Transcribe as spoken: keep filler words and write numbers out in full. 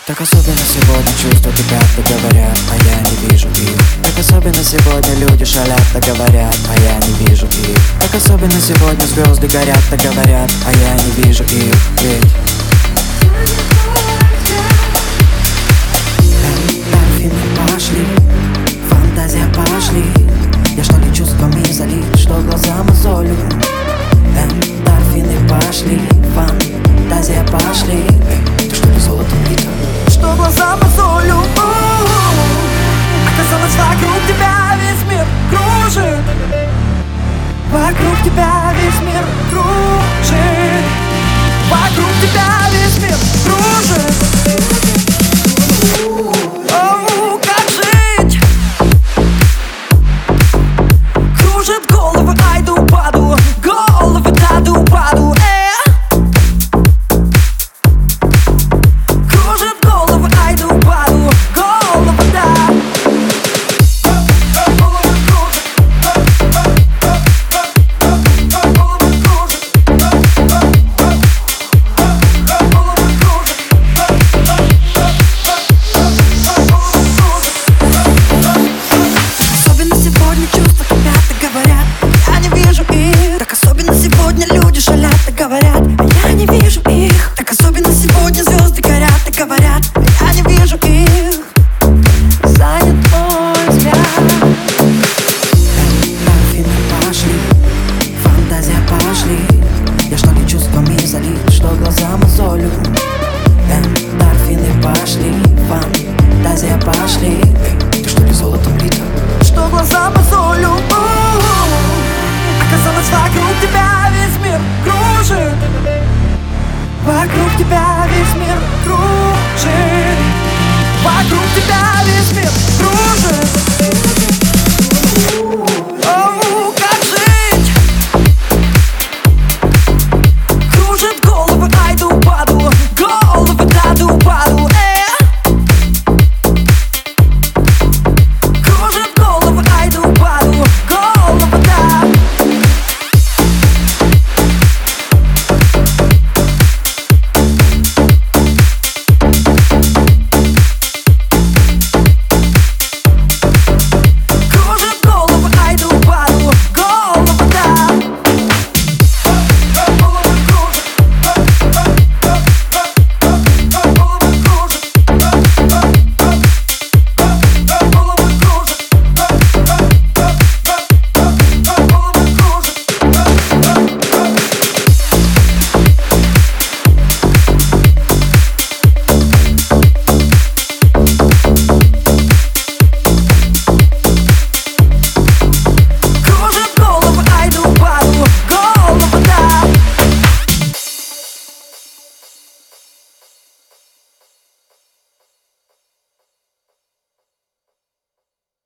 Так особенно сегодня чувства кипят, так говорят, а я не вижу их. Так особенно сегодня люди шалят, так говорят, а я не вижу их. Так особенно сегодня звезды горят, так говорят, а я не вижу их. Ведь